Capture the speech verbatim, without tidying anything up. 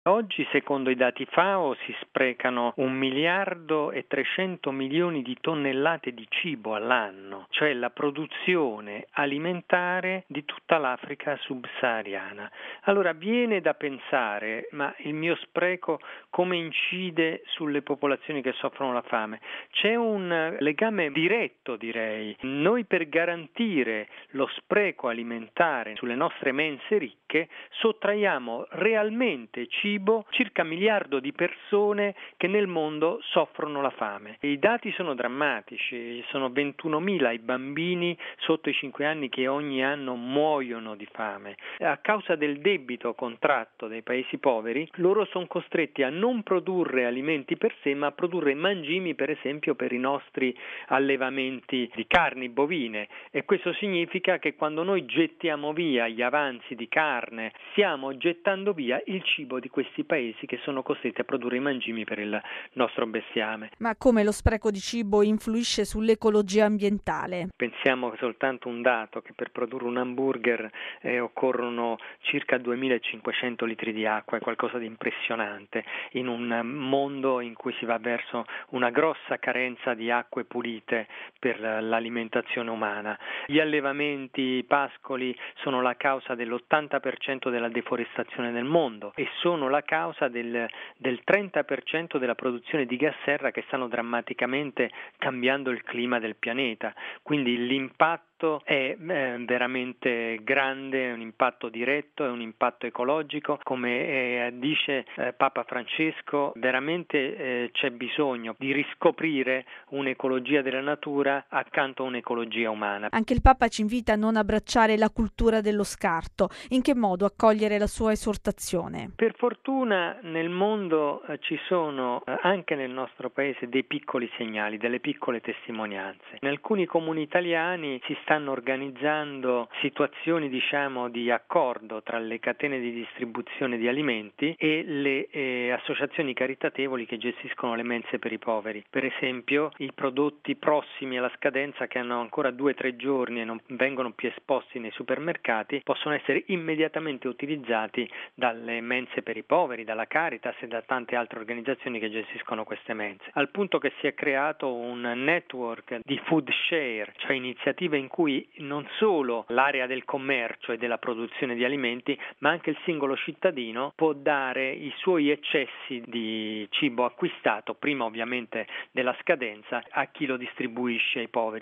Oggi, secondo i dati FAO, si sprecano un miliardo e trecento milioni di tonnellate di cibo all'anno, cioè la produzione alimentare di tutta l'Africa subsahariana. Allora viene da pensare, ma il mio spreco come incide sulle popolazioni che soffrono la fame? C'è un legame diretto, direi. Noi, per garantire lo spreco alimentare sulle nostre mense ricche, sottraiamo realmente cibo circa un miliardo di persone che nel mondo soffrono la fame. I dati sono drammatici, sono ventunomila i bambini sotto i cinque anni che ogni anno muoiono di fame. A causa del debito contratto dai paesi poveri, loro sono costretti a non produrre alimenti per sé, ma a produrre mangimi, per esempio, per i nostri allevamenti di carni bovine, e questo significa che quando noi gettiamo via gli avanzi di carne, stiamo gettando via il cibo di questi paesi che sono costretti a produrre i mangimi per il nostro bestiame. Ma come lo spreco di cibo influisce sull'ecologia ambientale? Pensiamo soltanto un dato, che per produrre un hamburger eh, occorrono circa duemilacinquecento litri di acqua, è qualcosa di impressionante, in un mondo in cui si va verso una grossa carenza di acque pulite per l'alimentazione umana. Gli allevamenti, i pascoli sono la causa dell'ottanta per cento della deforestazione del mondo e sono la causa del, del trenta per cento della produzione di gas serra, che stanno drammaticamente cambiando il clima del pianeta. Quindi l'impatto è eh, veramente grande, è un impatto diretto, è un impatto ecologico. Come eh, dice eh, Papa Francesco, veramente eh, c'è bisogno di riscoprire un'ecologia della natura accanto a un'ecologia umana. Anche il Papa ci invita a non abbracciare la cultura dello scarto. In che modo accogliere la sua esortazione? Per fortuna nel mondo eh, ci sono, eh, anche nel nostro paese, dei piccoli segnali, delle piccole testimonianze. In alcuni comuni italiani si stanno organizzando situazioni, diciamo, di accordo tra le catene di distribuzione di alimenti e le eh, associazioni caritatevoli che gestiscono le mense per i poveri. Per esempio, i prodotti prossimi alla scadenza, che hanno ancora due o tre giorni e non vengono più esposti nei supermercati, possono essere immediatamente utilizzati dalle mense per i poveri, dalla Caritas e da tante altre organizzazioni che gestiscono queste mense, al punto che si è creato un network di food share, cioè iniziative in cui non solo l'area del commercio e della produzione di alimenti, ma anche il singolo cittadino può dare i suoi eccessi di cibo acquistato, prima ovviamente della scadenza, a chi lo distribuisce ai poveri.